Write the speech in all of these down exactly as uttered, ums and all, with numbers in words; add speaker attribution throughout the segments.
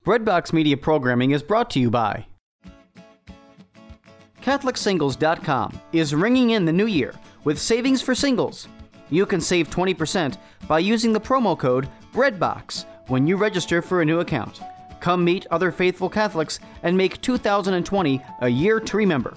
Speaker 1: Breadbox Media programming is brought to you by Catholic Singles dot com is ringing in the new year with savings for singles. You can save twenty percent by using the promo code BREADBOX when you register for a new account. Come meet other faithful Catholics and make two thousand twenty a year to remember.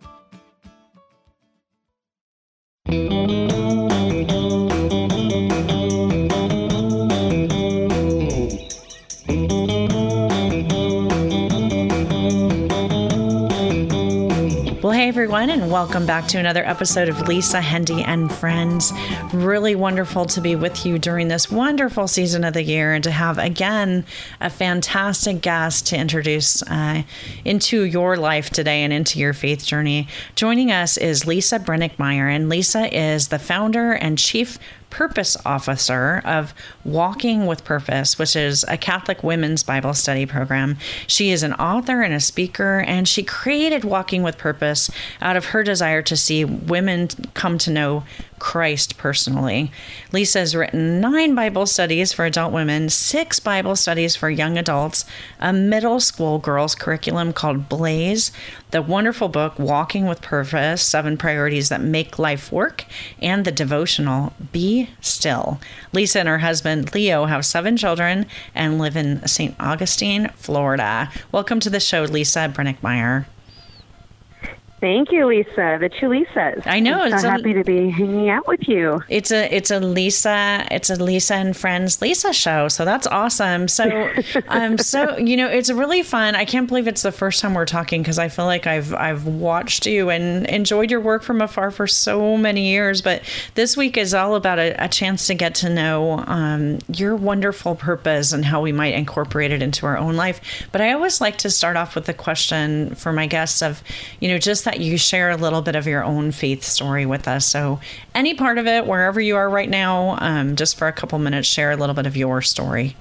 Speaker 2: Well, hey everyone, and welcome back to another episode of Lisa, Hendy, and Friends. Really wonderful to be with you during this wonderful season of the year and to have, again, a fantastic guest to introduce uh, into your life today and into your faith journey. Joining us is Lisa Brenninkmeyer, and Lisa is the founder and chief Purpose Officer of Walking with Purpose, which is a Catholic women's Bible study program. She is an author and a speaker, and she created Walking with Purpose out of her desire to see women come to know Christ personally. Lisa has written nine Bible studies for adult women, six Bible studies for young adults, a middle school girls curriculum called Blaze, the wonderful book Walking with Purpose, Seven Priorities That Make Life Work, and the devotional Be Still. Lisa and her husband Leo have seven children and live in Saint Augustine, Florida. Welcome to the show, Lisa Brenninkmeyer.
Speaker 3: Thank you, Lisa. The two Lisas.
Speaker 2: I know.
Speaker 3: I'm so
Speaker 2: it's
Speaker 3: happy
Speaker 2: a,
Speaker 3: to be hanging out with you.
Speaker 2: It's a it's a Lisa it's a Lisa and Friends Lisa show. So that's awesome. So um so you know it's really fun. I can't believe it's the first time we're talking because I feel like I've I've watched you and enjoyed your work from afar for so many years. But this week is all about a, a chance to get to know um, your wonderful purpose and how we might incorporate it into our own life. But I always like to start off with the question for my guests of you know just that you share a little bit of your own faith story with us. So any part of it, wherever you are right now, um, just for a couple minutes, share a little bit of your story.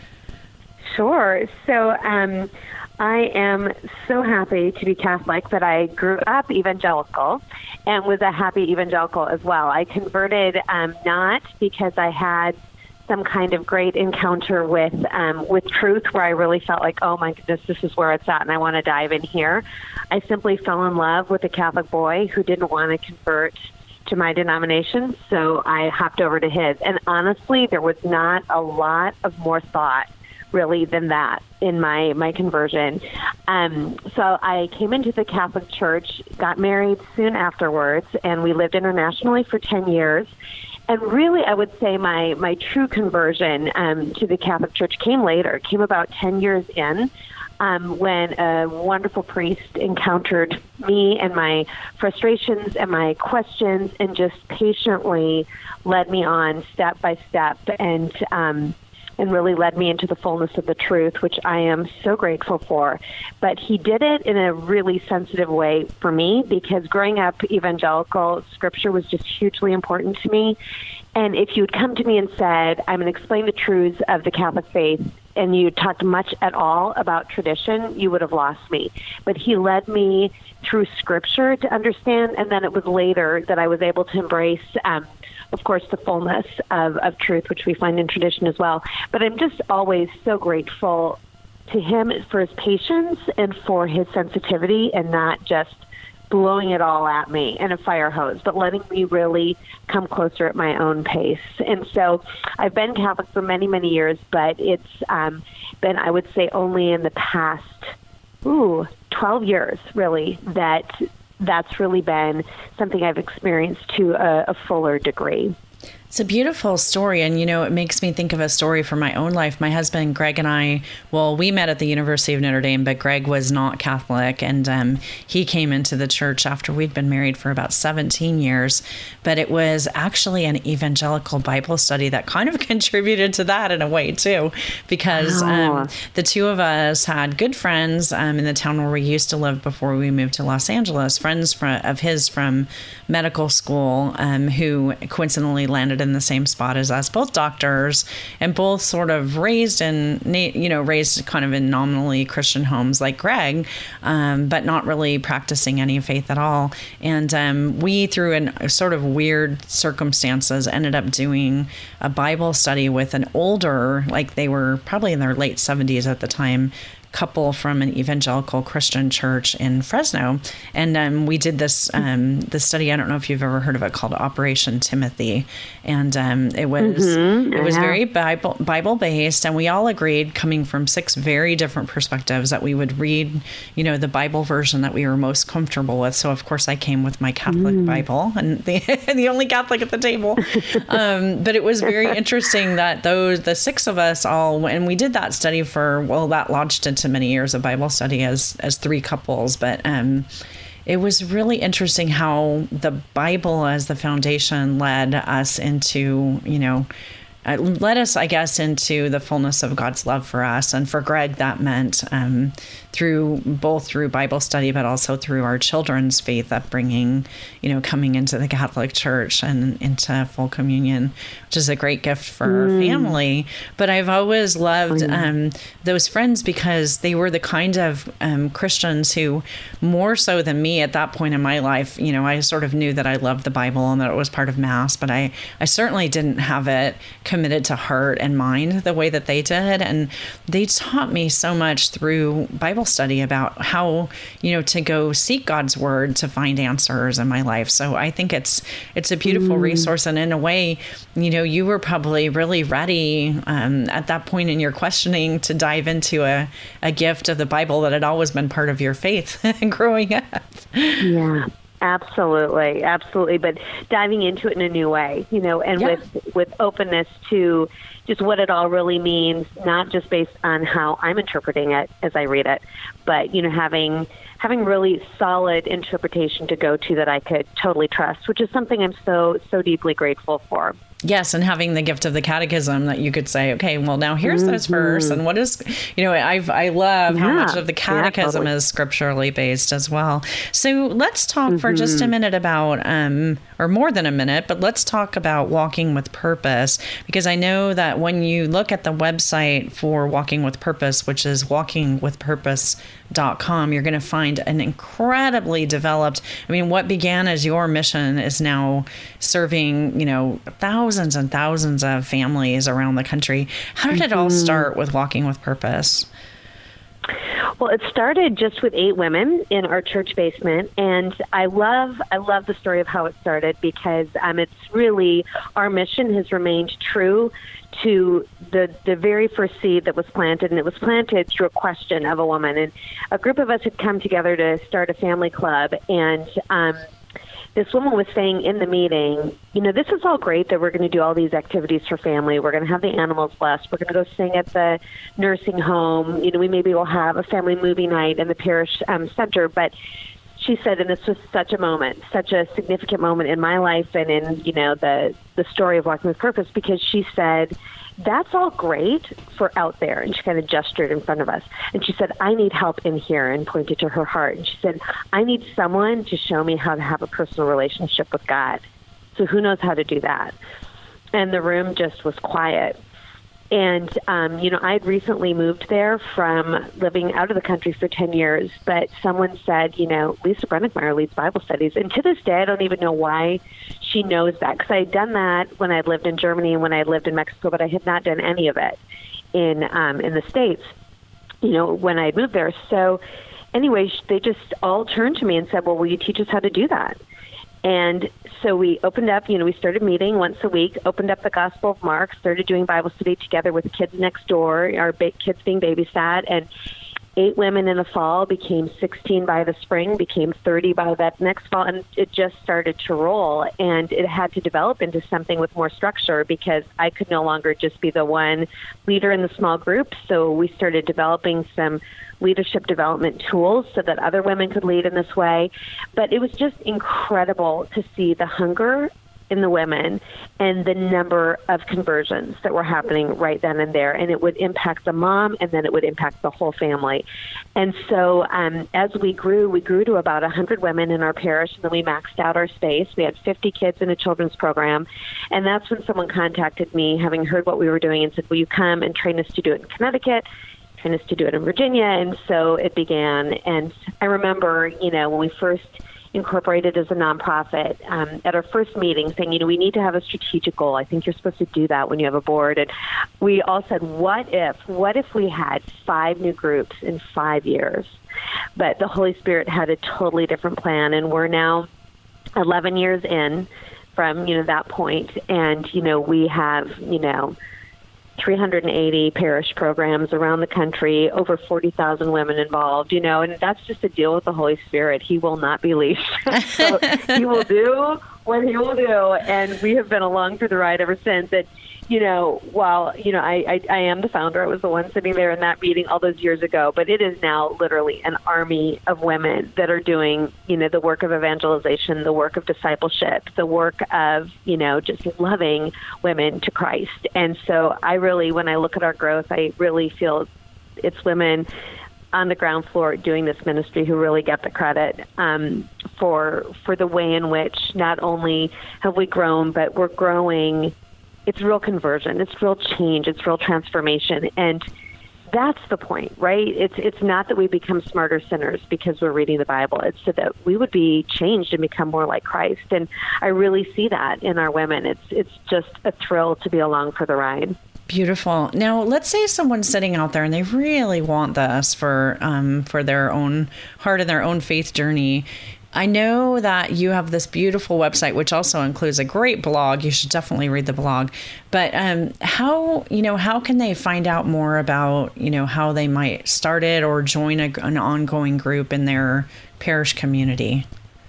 Speaker 3: Sure. So um, I am so happy to be Catholic that I grew up evangelical and was a happy evangelical as well. I converted um, not because I had some kind of great encounter with um, with truth where I really felt like, oh my goodness, this is where it's at and I want to dive in here. I simply fell in love with a Catholic boy who didn't want to convert to my denomination, so I hopped over to his. And honestly, there was not a lot of more thought really than that in my, my conversion. Um, so I came into the Catholic Church, got married soon afterwards, and we lived internationally for ten years. And really, I would say my, my true conversion um, to the Catholic Church came later, came about ten years in, um, when a wonderful priest encountered me and my frustrations and my questions and just patiently led me on step by step and um, and really led me into the fullness of the truth, which I am so grateful for. But he did it in a really sensitive way for me because growing up evangelical, Scripture was just hugely important to me. And if you had come to me and said, I'm going to explain the truths of the Catholic faith, and you talked much at all about tradition, you would have lost me. But he led me through Scripture to understand, and then it was later that I was able to embrace um, of course, the fullness of, of truth, which we find in tradition as well. But I'm just always so grateful to him for his patience and for his sensitivity and not just blowing it all at me in a fire hose, but letting me really come closer at my own pace. And so I've been Catholic for many, many years, but it's um, been, I would say, only in the past, ooh, twelve years, really, that that's really been something I've experienced to a, a fuller degree.
Speaker 2: It's a beautiful story. And, you know, it makes me think of a story from my own life. My husband, Greg, and I, well, we met at the University of Notre Dame, but Greg was not Catholic. And um, he came into the church after we'd been married for about seventeen years. But it was actually an evangelical Bible study that kind of contributed to that in a way, too, because oh. um, the two of us had good friends um, in the town where we used to live before we moved to Los Angeles, friends from, of his from medical school um, who coincidentally landed in the same spot as us, both doctors and both sort of raised in, you know, raised kind of in nominally Christian homes like Greg, um, but not really practicing any faith at all. And um, we, through an sort of weird circumstances, ended up doing a Bible study with an older, like they were probably in their late seventies at the time, couple from an evangelical Christian church in Fresno. And um, we did this um, this study. I don't know if you've ever heard of it, called Operation Timothy. And um, it was
Speaker 3: Mm-hmm.
Speaker 2: it was
Speaker 3: Yeah.
Speaker 2: very Bible Bible based, and we all agreed, coming from six very different perspectives, that we would read, you know, the Bible version that we were most comfortable with. So of course I came with my Catholic
Speaker 3: Mm.
Speaker 2: Bible, and the the only Catholic at the table. Um, but it was very interesting that those the six of us all, and we did that study for, well, that launched into many years of Bible study as as three couples, but um it was really interesting how the Bible as the foundation led us into, you know, uh, led us, I guess, into the fullness of God's love for us. And for Greg, that meant um, through both through Bible study, but also through our children's faith upbringing, you know, coming into the Catholic Church and into full communion, which is a great gift for mm. our family. But I've always loved mm. um, those friends because they were the kind of um, Christians who, more so than me at that point in my life, you know, I sort of knew that I loved the Bible and that it was part of Mass, but I, I certainly didn't have it committed to heart and mind the way that they did. And they taught me so much through Bible study about how, you know, to go seek God's word to find answers in my life. So I think it's it's a beautiful mm. resource. And in a way, you know, you were probably really ready um, at that point in your questioning to dive into a, a gift of the Bible that had always been part of your faith growing up.
Speaker 3: Yeah. Absolutely, absolutely. But diving into it in a new way, you know, and yeah. with with openness to just what it all really means, not just based on how I'm interpreting it as I read it, but, you know, having having really solid interpretation to go to that I could totally trust, which is something I'm so, so deeply grateful for.
Speaker 2: Yes, and having the gift of the catechism that you could say, okay, well, now here's mm-hmm. this verse, and what is, you know, I've, I love yeah. how much of the catechism yeah, totally. is scripturally based as well. So let's talk mm-hmm. for just a minute about, um, or more than a minute, but let's talk about Walking with Purpose, because I know that when you look at the website for Walking with Purpose, which is walking with purpose dot com, you're going to find an incredibly developed, I mean, what began as your mission is now serving, you know, thousands and thousands of families around the country. How did it all start with Walking with Purpose?
Speaker 3: Well, it started just with eight women in our church basement, and I love I love the story of how it started because um, it's really, our mission has remained true to the the very first seed that was planted, and it was planted through a question of a woman. And a group of us had come together to start a family club, and um, this woman was saying in the meeting, you know, this is all great that we're going to do all these activities for family. We're going to have the animals blessed. We're going to go sing at the nursing home. You know, we maybe will have a family movie night in the parish um, center. But she said, and this was such a moment, such a significant moment in my life and in, you know, the, the story of Walking with Purpose, because she said, that's all great for out there. And she kind of gestured in front of us. And she said, I need help in here, and pointed to her heart. And she said, I need someone to show me how to have a personal relationship with God. So who knows how to do that? And the room just was quiet. And, um, you know, I had recently moved there from living out of the country for ten years, but someone said, you know, Lisa Brenninkmeyer leads Bible studies. And to this day, I don't even know why she knows that, because I had done that when I lived in Germany and when I lived in Mexico, but I had not done any of it in um, in the States, you know, when I moved there. So anyway, they just all turned to me and said, well, will you teach us how to do that? And so we opened up, you know, we started meeting once a week, opened up the Gospel of Mark, started doing Bible study together with kids next door, our ba- kids being babysat, and eight women in the fall became sixteen by the spring, became thirty by that next fall, and it just started to roll. And it had to develop into something with more structure because I could no longer just be the one leader in the small group. So we started developing some leadership development tools so that other women could lead in this way. But it was just incredible to see the hunger in the women and the number of conversions that were happening right then and there. And it would impact the mom, and then it would impact the whole family. And so um, as we grew, we grew to about one hundred women in our parish, and then we maxed out our space. We had fifty kids in a children's program. And that's when someone contacted me, having heard what we were doing, and said, will you come and train us to do it in Connecticut? Train us to do it in Virginia. And so it began. And I remember, you know, when we first incorporated as a nonprofit, um, at our first meeting saying, you know, we need to have a strategic goal. I think you're supposed to do that when you have a board. And we all said, what if, what if we had five new groups in five years? But the Holy Spirit had a totally different plan. And we're now eleven years in from, you know, that point. And, you know, we have, you know, three hundred eighty parish programs around the country, over forty thousand women involved, you know, and that's just a deal with the Holy Spirit. He will not be leashed. So he will do what he will do. And we have been along for the ride ever since. That, you know, while, you know, I, I, I am the founder, I was the one sitting there in that meeting all those years ago, but it is now literally an army of women that are doing, you know, the work of evangelization, the work of discipleship, the work of, you know, just loving women to Christ. And so I really, when I look at our growth, I really feel it's women on the ground floor doing this ministry who really get the credit um, for for the way in which not only have we grown, but we're growing. It's real conversion. It's real change. It's real transformation. And that's the point, right? It's it's not that we become smarter sinners because we're reading the Bible. It's so that we would be changed and become more like Christ. And I really see that in our women. It's it's just a thrill to be along for the ride.
Speaker 2: Beautiful. Now, let's say someone's sitting out there and they really want this for um, for their own heart and their own faith journey. I know that you have this beautiful website, which also includes a great blog. You should definitely read the blog. But um, how, you know, how can they find out more about, you know, how they might start it or join a, an ongoing group in their parish community?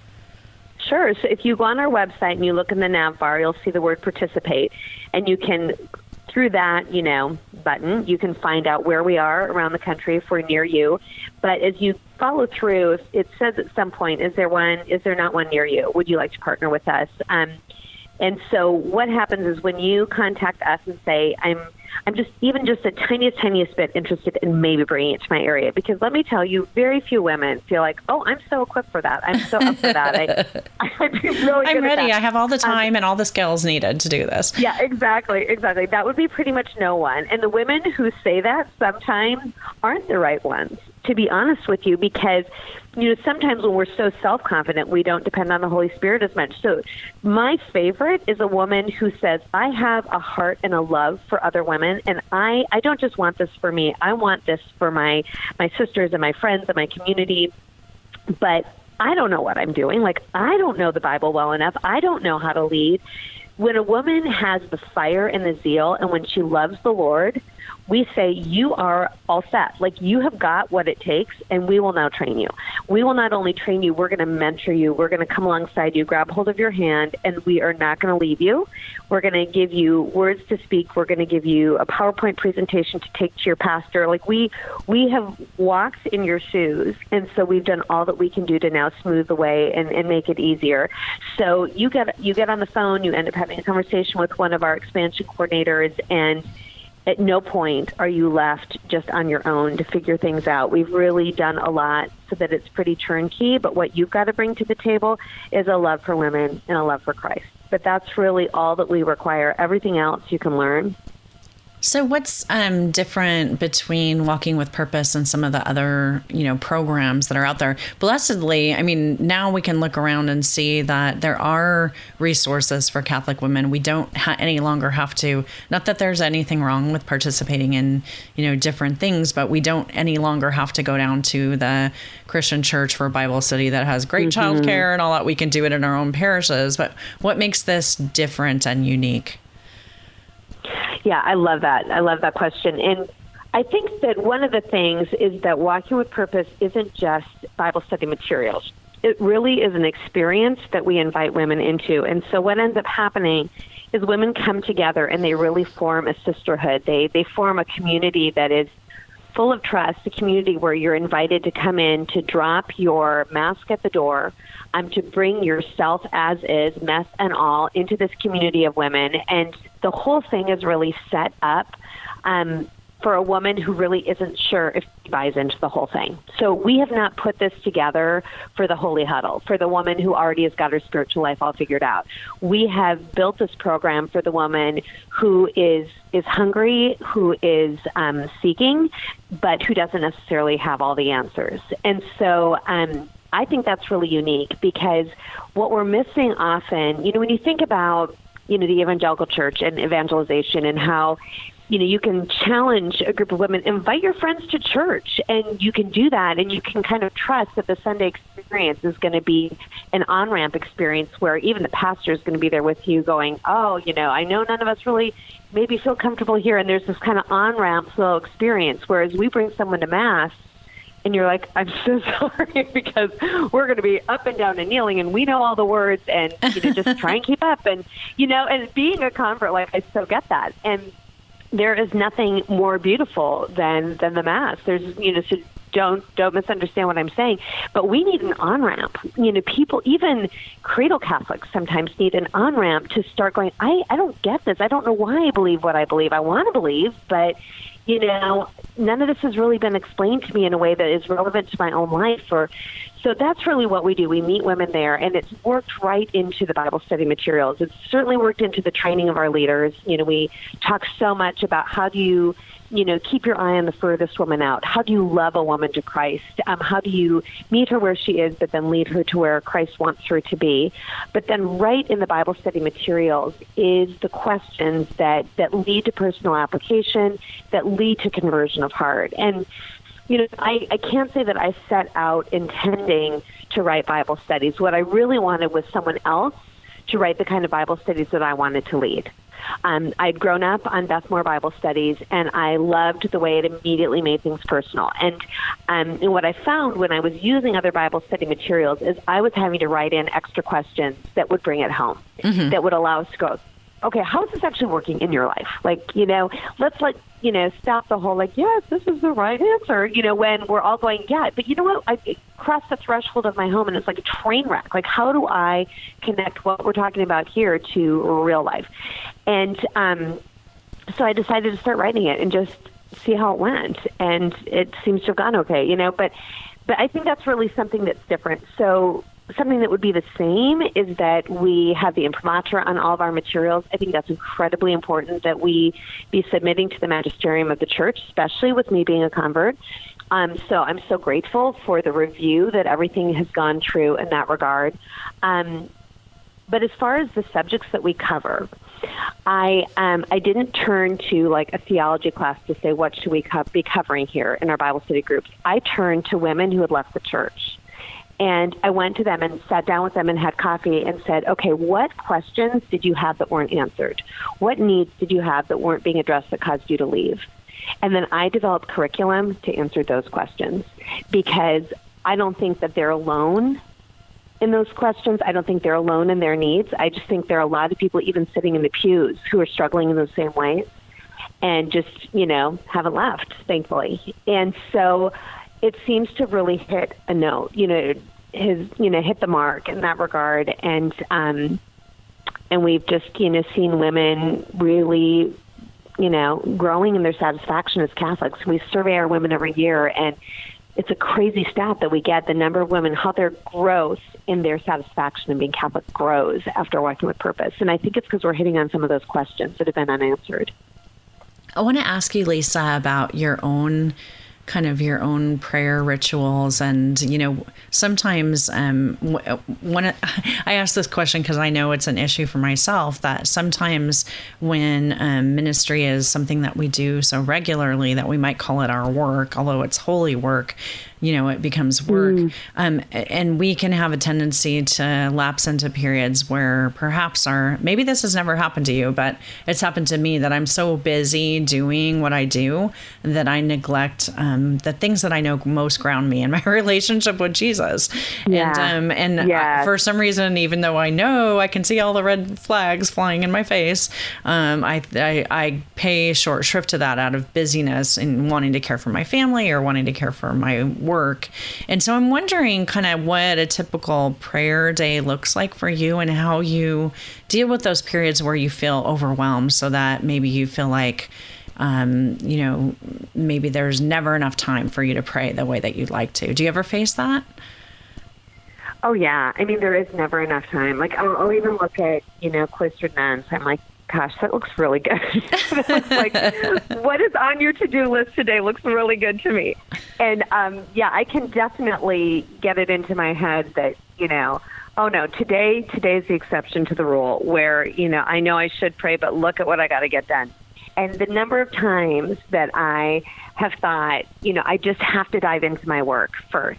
Speaker 3: Sure. So if you go on our website and you look in the nav bar, you'll see the word participate, and you can, through that, you know, button, you can find out where we are around the country if we're near you. But as you follow through, it says at some point, is there one, is there not one near you? Would you like to partner with us? Um, and so what happens is when you contact us and say, I'm I'm just even just the tiniest, tiniest bit interested in maybe bringing it to my area, because let me tell you, very few women feel like, oh, I'm so equipped for that. I'm so up for that. I, I'd be really
Speaker 2: I'm
Speaker 3: good
Speaker 2: ready.
Speaker 3: at that.
Speaker 2: I have all the time
Speaker 3: um,
Speaker 2: and all the skills needed to do this.
Speaker 3: Yeah, exactly, exactly. That would be pretty much no one. And the women who say that sometimes aren't the right ones, to be honest with you, because, you know, sometimes when we're so self-confident, we don't depend on the Holy Spirit as much. So my favorite is a woman who says, I have a heart and a love for other women, and I, I don't just want this for me. I want this for my, my sisters and my friends and my community, but I don't know what I'm doing. Like, I don't know the Bible well enough. I don't know how to lead. When a woman has the fire and the zeal, and when she loves the Lord, we say, you are all set. Like, you have got what it takes, and we will now train you. We will not only train you, we're going to mentor you. We're going to come alongside you, grab hold of your hand, and we are not going to leave you. We're going to give you words to speak. We're going to give you a PowerPoint presentation to take to your pastor. Like, we we have walked in your shoes, and so we've done all that we can do to now smooth the way and, and make it easier. So you get you get on the phone, you end up having a conversation with one of our expansion coordinators, and at no point are you left just on your own to figure things out. We've really done a lot so that it's pretty turnkey, but what you've got to bring to the table is a love for women and a love for Christ. But that's really all that we require. Everything else you can learn.
Speaker 2: So what's um, different between Walking with Purpose and some of the other, you know, programs that are out there? Blessedly, I mean, now we can look around and see that there are resources for Catholic women. We don't ha- any longer have to, not that there's anything wrong with participating in, you know, different things, but we don't any longer have to go down to the Christian church for Bible study that has great mm-hmm. childcare and all that. We can do it in our own parishes. But what makes this different and unique?
Speaker 3: Yeah, I love that. I love that question. And I think that one of the things is that Walking with Purpose isn't just Bible study materials. It really is an experience that we invite women into. And so what ends up happening is women come together and they really form a sisterhood. They they form a community that is full of trust, a community where you're invited to come in, to drop your mask at the door, um, to bring yourself as is, mess and all, into this community of women. And the whole thing is really set up um, for a woman who really isn't sure if she buys into the whole thing. So we have not put this together for the holy huddle, for the woman who already has got her spiritual life all figured out. We have built this program for the woman who is is hungry, who is um, seeking, but who doesn't necessarily have all the answers. And so um, I think that's really unique, because what we're missing often, you know, when you think about, you know, the evangelical church and evangelization and how, you know, you can challenge a group of women, invite your friends to church, and you can do that, and you can kind of trust that the Sunday experience is going to be an on-ramp experience where even the pastor is going to be there with you going, oh, you know, I know none of us really maybe feel comfortable here, and there's this kind of on-ramp slow experience, whereas we bring someone to Mass, and you're like, I'm so sorry, because we're going to be up and down and kneeling, and we know all the words, and, you know, just try and keep up. And, you know, and being a convert, like, I so get that. And there is nothing more beautiful than, than the Mass. There's, you know, so don't, don't misunderstand what I'm saying, but we need an on-ramp. You know, people, even cradle Catholics sometimes need an on-ramp to start going, I, I don't get this. I don't know why I believe what I believe. I want to believe, but, you know, none of this has really been explained to me in a way that is relevant to my own life. Or so that's really what we do. We meet women there, and it's worked right into the Bible study materials. It's certainly worked into the training of our leaders. You know, we talk so much about how do you, you know, keep your eye on the furthest woman out. How do you love a woman to Christ? Um, how do you meet her where she is, but then lead her to where Christ wants her to be? But then right in the Bible study materials is the questions that, that lead to personal application, that lead to conversion of heart. And, you know, I, I can't say that I set out intending to write Bible studies. What I really wanted was someone else to write the kind of Bible studies that I wanted to lead. Um, I'd grown up on Beth Moore Bible Studies, and I loved the way it immediately made things personal. And, um, and what I found when I was using other Bible study materials is I was having to write in extra questions that would bring it home, mm-hmm. that would allow us to go, okay, how is this actually working in your life? Like, you know, let's like, you know, stop the whole like, yes, this is the right answer, you know, when we're all going, yeah, but you know what, I crossed the threshold of my home and it's like a train wreck. Like, how do I connect what we're talking about here to real life? And um, so I decided to start writing it and just see how it went. And it seems to have gone okay, you know, but, but I think that's really something that's different. So something that would be the same is that we have the imprimatur on all of our materials. I think that's incredibly important that we be submitting to the magisterium of the church, especially with me being a convert. Um, so I'm so grateful for the review that everything has gone through in that regard. Um, but as far as the subjects that we cover, I um, I didn't turn to like a theology class to say what should we co- be covering here in our Bible study groups. I turned to women who had left the church. And I went to them and sat down with them and had coffee and said, okay, what questions did you have that weren't answered? What needs did you have that weren't being addressed that caused you to leave? And then I developed curriculum to answer those questions, because I don't think that they're alone in those questions. I don't think they're alone in their needs. I just think there are a lot of people even sitting in the pews who are struggling in those same ways and just, you know, haven't left, thankfully. And so it seems to really hit a note, you know, his, you know, hit the mark in that regard. And, um, and we've just, you know, seen women really, you know, growing in their satisfaction as Catholics. We survey our women every year, and it's a crazy stat that we get, the number of women, how their growth in their satisfaction in being Catholic grows after walking with purpose. And I think it's because we're hitting on some of those questions that have been unanswered.
Speaker 2: I want to ask you, Lisa, about your own kind of your own prayer rituals. And, you know, sometimes um, when it, I ask this question because I know it's an issue for myself, that sometimes when um, ministry is something that we do so regularly that we might call it our work, although it's holy work, you know, it becomes work.
Speaker 3: Mm.
Speaker 2: Um, and we can have a tendency to lapse into periods where perhaps our, maybe this has never happened to you, but it's happened to me that I'm so busy doing what I do that I neglect um, the things that I know most ground me in my relationship with Jesus.
Speaker 3: Yeah.
Speaker 2: And, um, and
Speaker 3: yes.
Speaker 2: I, for some reason, even though I know I can see all the red flags flying in my face, um, I, I, I pay short shrift to that out of busyness and wanting to care for my family or wanting to care for my work. And so I'm wondering kind of what a typical prayer day looks like for you and how you deal with those periods where you feel overwhelmed, so that maybe you feel like, um, you know, maybe there's never enough time for you to pray the way that you'd like to. Do you ever face that?
Speaker 3: Oh, yeah. I mean, there is never enough time. Like, I'll, I'll even look at, you know, cloistered nuns. I'm like, gosh, that looks really good. Like, what is on your to-do list today looks really good to me. And, um, yeah, I can definitely get it into my head that, you know, oh, no, today, today's the exception to the rule where, you know, I know I should pray, but look at what I got to get done. And the number of times that I have thought, you know, I just have to dive into my work first.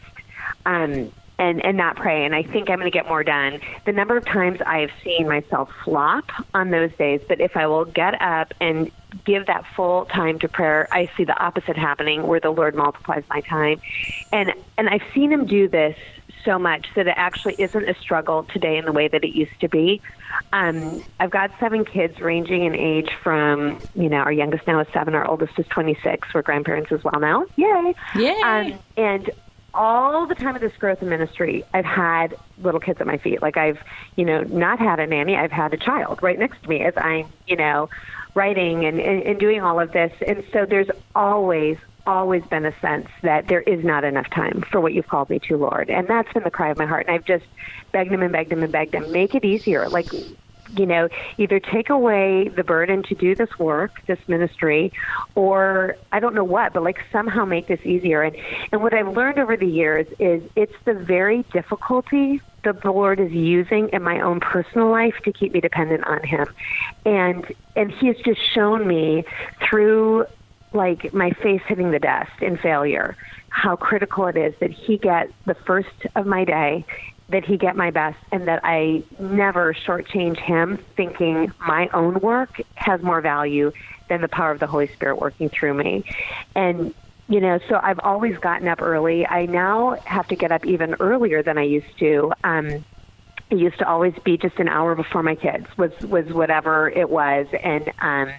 Speaker 3: Um And, and not pray, and I think I'm going to get more done. The number of times I have seen myself flop on those days, but if I will get up and give that full time to prayer, I see the opposite happening, where the Lord multiplies my time. And and I've seen him do this so much that it actually isn't a struggle today in the way that it used to be. Um, I've got seven kids ranging in age from, you know, our youngest now is seven, our oldest is twenty-six. We're grandparents as well now. Yay!
Speaker 2: Yay!
Speaker 3: Um, and all the time of this growth in ministry, I've had little kids at my feet. Like, I've, you know, not had a nanny. I've had a child right next to me as I'm, you know, writing and, and, and doing all of this. And so there's always, always been a sense that there is not enough time for what you've called me to, Lord. And that's been the cry of my heart. And I've just begged him and begged him and begged him, make it easier. Like, you know, either take away the burden to do this work, this ministry, or I don't know what, but like somehow make this easier. And, and what I've learned over the years is it's the very difficulty that the Lord is using in my own personal life to keep me dependent on him. And, and he has just shown me through like my face hitting the dust in failure, how critical it is that he get the first of my day, that he get my best, and that I never shortchange him, thinking my own work has more value than the power of the Holy Spirit working through me. And, you know, so I've always gotten up early. I now have to get up even earlier than I used to. Um, it used to always be just an hour before my kids was, was whatever it was. And, um,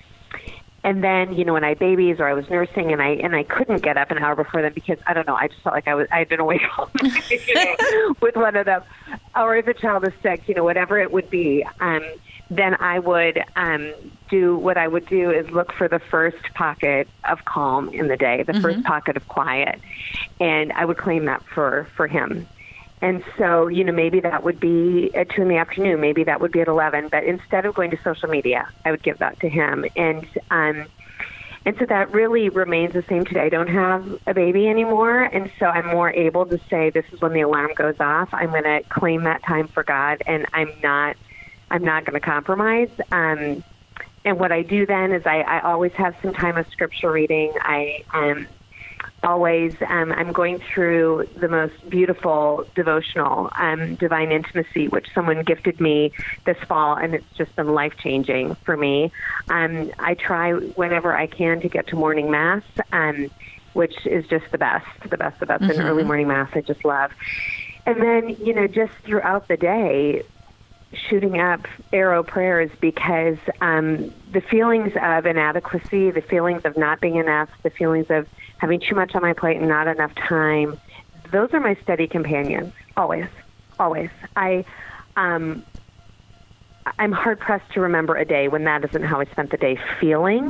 Speaker 3: And then, you know, when I had babies or I was nursing and I and I couldn't get up an hour before them because, I don't know, I just felt like I was, I had been awake all night, you know, with one of them. Or if a child is sick, you know, whatever it would be, um, then I would um, do what I would do is look for the first pocket of calm in the day, the mm-hmm. first pocket of quiet. And I would claim that for, for him. And so, you know, maybe that would be at two in the afternoon, maybe that would be at eleven, but instead of going to social media, I would give that to him. And, um, and so that really remains the same today. I don't have a baby anymore. And so I'm more able to say, this is when the alarm goes off. I'm going to claim that time for God, and I'm not, I'm not going to compromise. Um, and what I do then is I, I always have some time of scripture reading. I, um, Always, um, I'm going through the most beautiful devotional, um, Divine Intimacy, which someone gifted me this fall, and it's just been life-changing for me. Um, I try whenever I can to get to morning mass, um, which is just the best, the best, the best. Mm-hmm. And early morning mass, I just love. And then, you know, just throughout the day, shooting up arrow prayers, because um, the feelings of inadequacy, the feelings of not being enough, the feelings of having too much on my plate and not enough time, those are my steady companions, always, always. I, um, I'm hard-pressed to remember a day when that isn't how I spent the day feeling,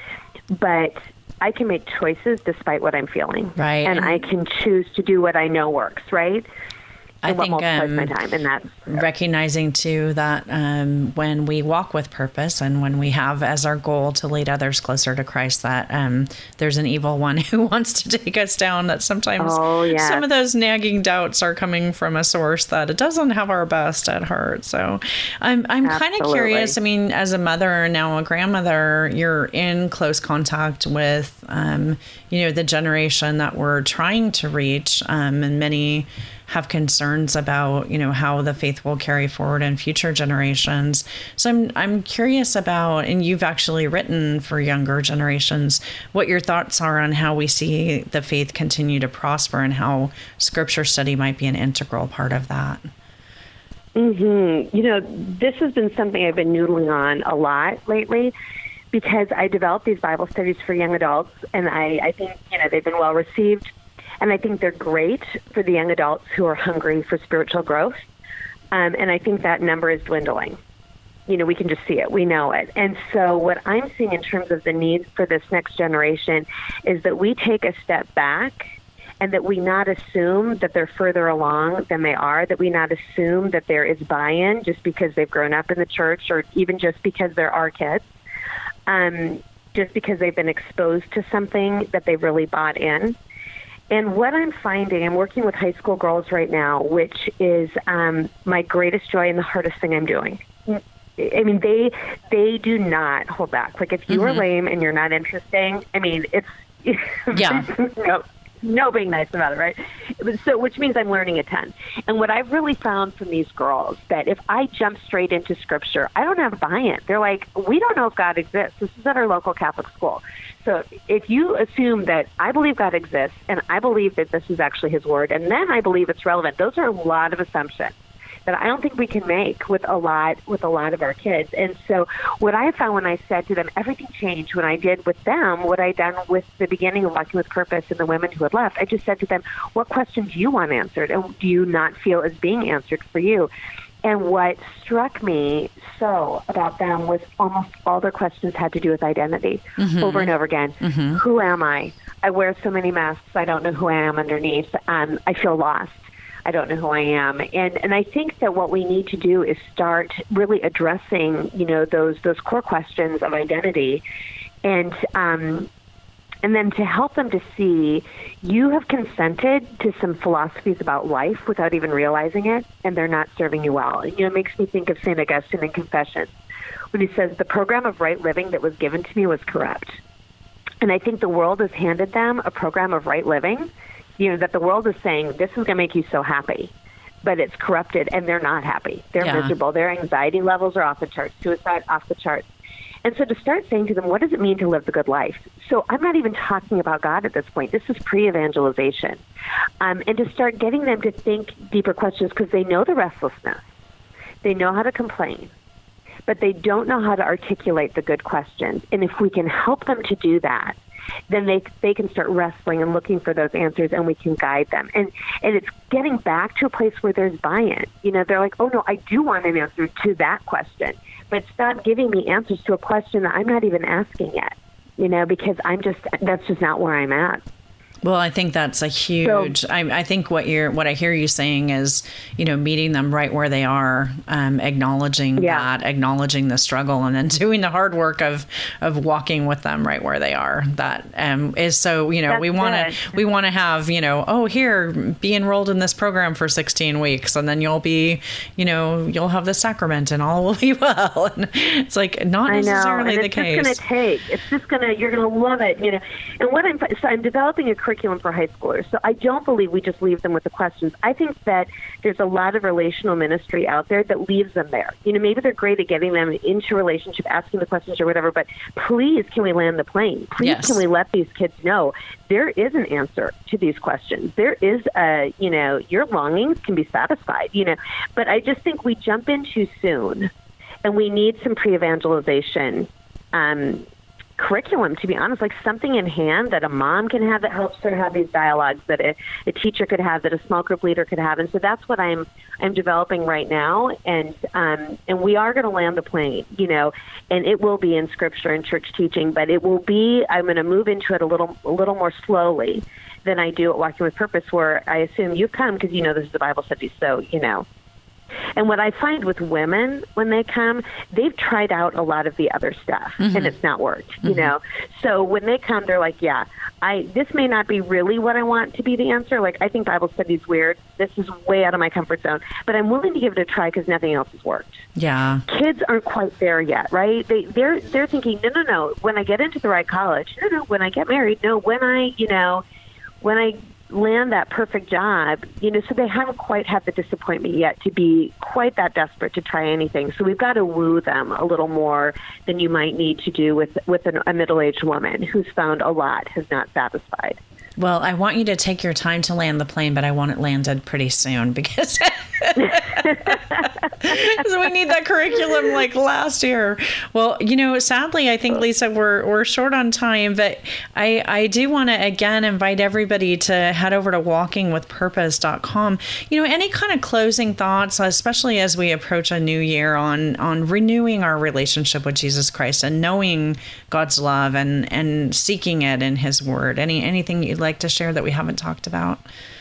Speaker 3: but I can make choices despite what I'm feeling.
Speaker 2: Right.
Speaker 3: And I can choose to do what I know works, right?
Speaker 2: I
Speaker 3: and
Speaker 2: think
Speaker 3: what multiplies
Speaker 2: um,
Speaker 3: my time, and that's
Speaker 2: recognizing too that um, when we walk with purpose and when we have as our goal to lead others closer to Christ, that um, there's an evil one who wants to take us down. That sometimes
Speaker 3: oh, yes.
Speaker 2: some of those nagging doubts are coming from a source that it doesn't have our best at heart. So I'm I'm kind of curious. I mean, as a mother now a grandmother, you're in close contact with um, you know the generation that we're trying to reach, um, and many have concerns about, you know, how the faith will carry forward in future generations. So I'm I'm curious about, and you've actually written for younger generations, what your thoughts are on how we see the faith continue to prosper and how scripture study might be an integral part of that.
Speaker 3: Mm-hmm. You know, this has been something I've been noodling on a lot lately, because I developed these Bible studies for young adults, and I, I think, you know, they've been well received. And I think they're great for the young adults who are hungry for spiritual growth. Um, and I think that number is dwindling. You know, we can just see it. We know it. And so what I'm seeing in terms of the needs for this next generation is that we take a step back, and that we not assume that they're further along than they are, that we not assume that there is buy-in just because they've grown up in the church, or even just because they're our kids, um, just because they've been exposed to something that they've really bought in. And what I'm finding, I'm working with high school girls right now, which is um, my greatest joy and the hardest thing I'm doing. I mean, they they do not hold back. Like, if you mm-hmm. are lame and you're not interesting, I mean, it's
Speaker 2: yeah,
Speaker 3: no, no being nice about it, right? So, which means I'm learning a ton. And what I've really found from these girls, that if I jump straight into Scripture, I don't have buy-in. They're like, we don't know if God exists. This is at our local Catholic school. So if you assume that I believe God exists, and I believe that this is actually his word, and then I believe it's relevant, those are a lot of assumptions that I don't think we can make with a lot with a lot of our kids. And so what I found when I said to them, everything changed when I did with them what I done with the beginning of Walking with Purpose and the women who had left. I just said to them, what questions do you want answered, and do you not feel is being answered for you? And what struck me so about them was almost all their questions had to do with identity, mm-hmm. over and over again. Mm-hmm. Who am I? I wear so many masks. I don't know who I am underneath. Um, I feel lost. I don't know who I am. And and I think that what we need to do is start really addressing, you know, those those core questions of identity, and um, and then to help them to see you have consented to some philosophies about life without even realizing it, and they're not serving you well. You know, it makes me think of Saint Augustine in Confessions, when he says, the program of right living that was given to me was corrupt. And I think the world has handed them a program of right living, you know, that the world is saying, this is going to make you so happy. But it's corrupted, and they're not happy. They're yeah. miserable. Their anxiety levels are off the charts, suicide off the charts. And so to start saying to them, what does it mean to live the good life? So I'm not even talking about God at this point. This is pre-evangelization. Um, and to start getting them to think deeper questions, because they know the restlessness. They know how to complain, but they don't know how to articulate the good questions. And if we can help them to do that, then they they can start wrestling and looking for those answers, and we can guide them. And and it's getting back to a place where there's buy-in. You know, they're like, oh, no, I do want an answer to that question. But stop giving me answers to a question that I'm not even asking yet, you know, because I'm just, that's just not where I'm at.
Speaker 2: Well, I think that's a huge, so, I, I think what you're, what I hear you saying is, you know, meeting them right where they are, um, acknowledging yeah. that, acknowledging the struggle, and then doing the hard work of, of walking with them right where they are. That um, is so, you know, that's we want to, we want to have, you know, oh, here, be enrolled in this program for sixteen weeks, and then you'll be, you know, you'll have the sacrament and all will be well. And it's like, not necessarily the case.
Speaker 3: It's just going to take, it's just going to, you're going to love it, you know. And what I'm, so I'm developing a curriculum for high schoolers. So I don't believe we just leave them with the questions. I think that there's a lot of relational ministry out there that leaves them there. You know, maybe they're great at getting them into a relationship, asking the questions or whatever, but please, can we land the plane? Please, yes. can we let these kids know there is an answer to these questions? There is a, you know, your longings can be satisfied, you know, but I just think we jump in too soon, and we need some pre-evangelization um curriculum, to be honest, like something in hand that a mom can have that helps her have these dialogues, that a, a teacher could have, that a small group leader could have. And so that's what I'm I'm developing right now. And um, and we are going to land the plane, you know, and it will be in scripture and church teaching, but it will be, I'm going to move into it a little a little more slowly, than I do at Walking with Purpose, where I assume you come because you know this is a Bible study, so you know. And what I find with women when they come, they've tried out a lot of the other stuff, mm-hmm. and it's not worked, mm-hmm. you know. So when they come, they're like, yeah, I this may not be really what I want to be the answer. Like, I think Bible study is weird. This is way out of my comfort zone. But I'm willing to give it a try because nothing else has worked.
Speaker 2: Yeah.
Speaker 3: Kids aren't quite there yet, right? They, they're, they're thinking, no, no, no, when I get into the right college, no, no, when I get married, no, when I, you know, when I land that perfect job, you know, so they haven't quite had the disappointment yet to be quite that desperate to try anything. So we've got to woo them a little more than you might need to do with, with an, a middle-aged woman who's found a lot has not satisfied.
Speaker 2: Well, I want you to take your time to land the plane, but I want it landed pretty soon because so we need that curriculum like last year. Well, you know, sadly, I think, Lisa, we're we're short on time, but I, I do want to, again, invite everybody to head over to walking with purpose dot com. You know, any kind of closing thoughts, especially as we approach a new year on, on renewing our relationship with Jesus Christ and knowing God's love and, and seeking it in his word. Any anything you'd like to share that we haven't talked about?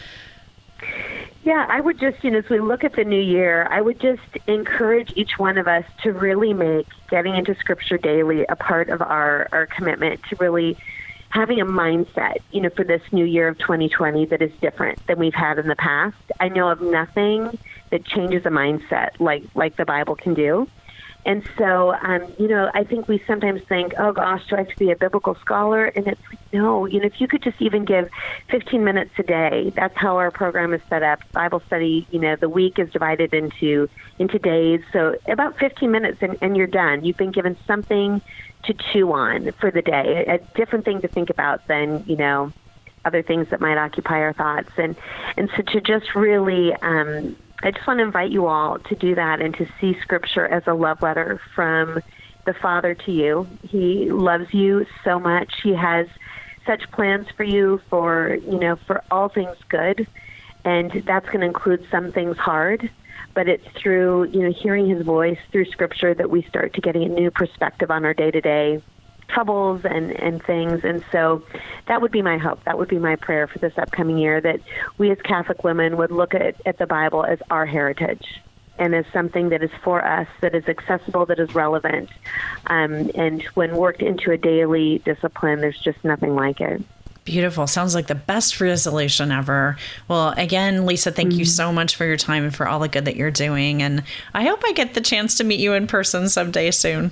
Speaker 3: Yeah, I would just, you know, as we look at the new year, I would just encourage each one of us to really make getting into Scripture daily a part of our, our commitment to really having a mindset, you know, for this new year of twenty twenty that is different than we've had in the past. I know of nothing that changes a mindset like, like the Bible can do. And so, um, you know, I think we sometimes think, oh, gosh, do I have to be a biblical scholar? And it's like, no, you know, if you could just even give fifteen minutes a day, that's how our program is set up. Bible study, you know, the week is divided into into days. So about fifteen minutes and, and you're done. You've been given something to chew on for the day, a, a different thing to think about than, you know, other things that might occupy our thoughts. And, and so to just really... Um, I just want to invite you all to do that and to see Scripture as a love letter from the Father to you. He loves you so much. He has such plans for you for, you know, for all things good. And that's going to include some things hard. But it's through, you know, hearing his voice through Scripture that we start to getting a new perspective on our day-to-day troubles and, and things. And so that would be my hope. That would be my prayer for this upcoming year, that we as Catholic women would look at, at the Bible as our heritage and as something that is for us, that is accessible, that is relevant. Um, and when worked into a daily discipline, there's just nothing like it.
Speaker 2: Beautiful. Sounds like the best resolution ever. Well, again, Lisa, thank mm-hmm. you so much for your time and for all the good that you're doing. And I hope I get the chance to meet you in person someday soon.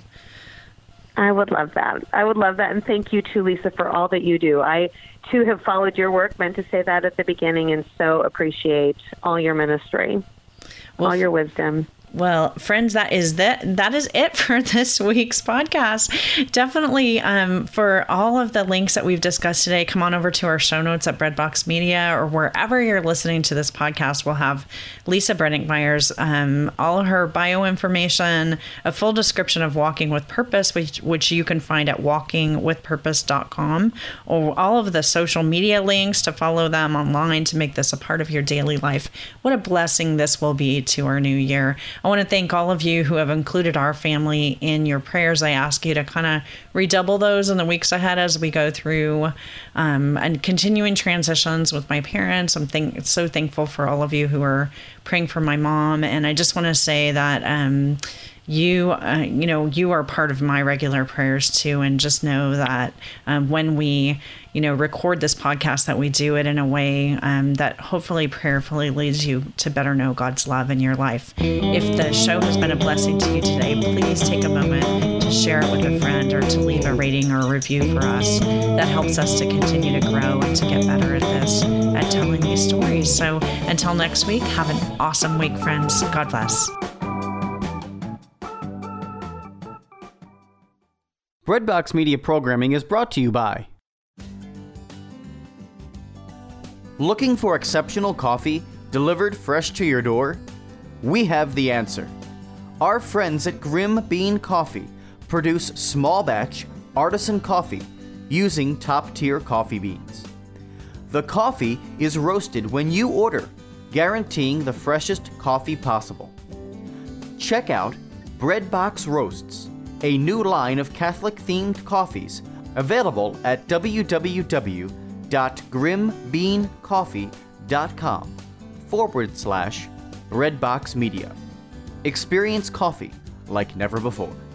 Speaker 3: I would love that. I would love that. And thank you too, Lisa, for all that you do. I, too, have followed your work, meant to say that at the beginning, and so appreciate all your ministry, well, all your wisdom.
Speaker 2: Well, friends, that is that. That is it for this week's podcast. Definitely, um, for all of the links that we've discussed today, come on over to our show notes at Breadbox Media or wherever you're listening to this podcast. We'll have Lisa Brenninkmeyer's, um, all of her bio information, a full description of Walking with Purpose, which which you can find at walking with purpose dot com, or all of the social media links to follow them online to make this a part of your daily life. What a blessing this will be to our new year. I want to thank all of you who have included our family in your prayers. I ask you to kind of redouble those in the weeks ahead as we go through um, and continuing transitions with my parents. I'm think- so thankful for all of you who are praying for my mom. And I just want to say that um, you, uh, you know, you are part of my regular prayers too. And just know that um, when we, you know, record this podcast, that we do it in a way um, that hopefully prayerfully leads you to better know God's love in your life. If the show has been a blessing to you today, please take a moment to share it with a friend or to leave a rating or a review for us. That helps us to continue to grow and to get better at this, at telling these stories. So until next week, have an awesome week, friends. God bless.
Speaker 1: Breadbox Media programming is brought to you by... Looking for exceptional coffee delivered fresh to your door? We have the answer. Our friends at Grim Bean Coffee produce small batch artisan coffee using top-tier coffee beans. The coffee is roasted when you order, guaranteeing the freshest coffee possible. Check out Breadbox Roasts, a new line of Catholic-themed coffees available at w w w www.grimbeancoffee.com forward slash Redbox Media. Experience coffee like never before.